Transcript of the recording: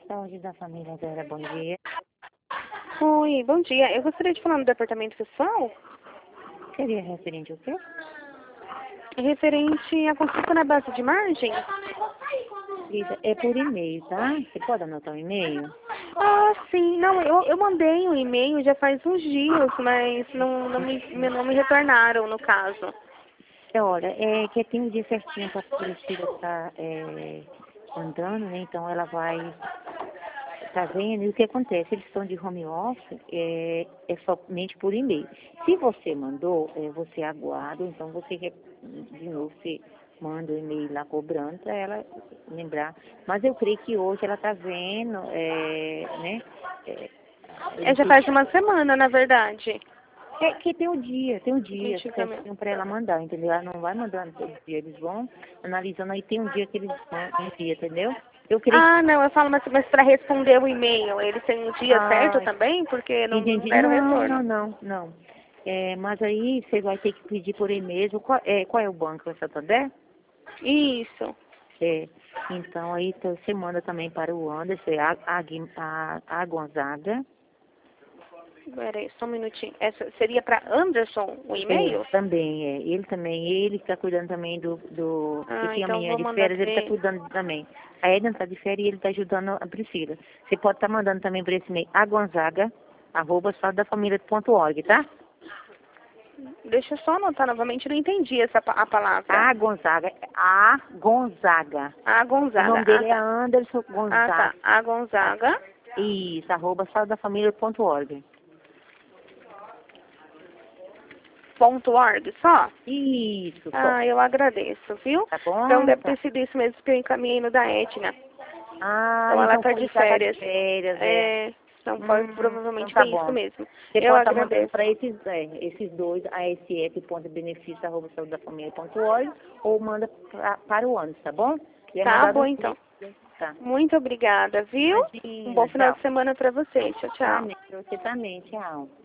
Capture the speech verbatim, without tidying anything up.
Saúde da família Vera, bom dia. Oi, bom dia. Eu gostaria de falar no departamento pessoal, Seria referente ao quê? referente à consulta na base de margem. Lisa, é por e-mail, tá? Você pode anotar o e-mail? Ah, sim. Não, eu, eu mandei um e-mail já faz uns dias, mas não, não, me, não me retornaram, no caso. É, olha, é que tem um dia certinho para a Priscila estar é, andando, né? Então ela vai tá vendo, e o que acontece? Eles estão de home office, é, é somente por e-mail. Se você mandou, é, você aguarda, então você, re- de novo, você manda o e-mail lá cobrando para ela lembrar. Mas eu creio que hoje ela está vendo, é, né? É, eu É, não já sei faz se- uma semana, na verdade. é que tem o dia, tem um dia Definitivamente. certinho para ela mandar, entendeu? Ela não vai mandando todo dia, eles vão analisando, aí tem um dia que eles vão, um dia, entendeu? Eu creio que... Ah, não, eu falo, mas, mas para responder o e-mail, eles têm um dia certo Ah, também? Porque não, não entendi. deram Não, retorno. não, não, não. É, mas aí você vai ter que pedir por e-mail mesmo. Qual é, qual é o banco? É Santander? Isso. É. Então aí então, você manda também para o Anderson, é a, a, Gui- a, a Gonzaga. Peraí, só um minutinho. Essa seria para Anderson o É, e-mail? também, é. Ele também, ele está cuidando também do, do. Porque Ah, tinha a então menina vou de mandar férias, ele está ver. cuidando também. A Edna está de férias e ele está ajudando a Priscila. Você pode estar mandando também para esse e-mail, a Gonzaga, arroba saldafamilia.org, tá? Deixa eu só anotar novamente, eu não entendi essa pa- a palavra. A Gonzaga, a Gonzaga. A O Gonzaga. nome Ah, dele é tá. Anderson Ah, Gonzaga. tá. A Gonzaga. Isso, arroba saldafamilia.org. Ponto org, só? Isso, só. Ah, eu agradeço, viu? Tá Então bom? deve Tá. ter sido isso mesmo que eu encaminhei no da Etna. Ah, Então ela então tá por de isso ela tá de férias. férias, é. É, então pode, Hum, então provavelmente tá foi isso bom. mesmo. Você Eu pode estar mandando agradeço. para esses, é, esses dois, a sf.benefício, arroba saudafamilia.org, ou manda pra, para o Anderson, tá bom? E é Tá mandado bom, um então. e-mail. Tá. Muito obrigada, viu? Um bom Imagina, final tchau. de semana pra você. Tchau, tchau. Amém. Você também, tchau.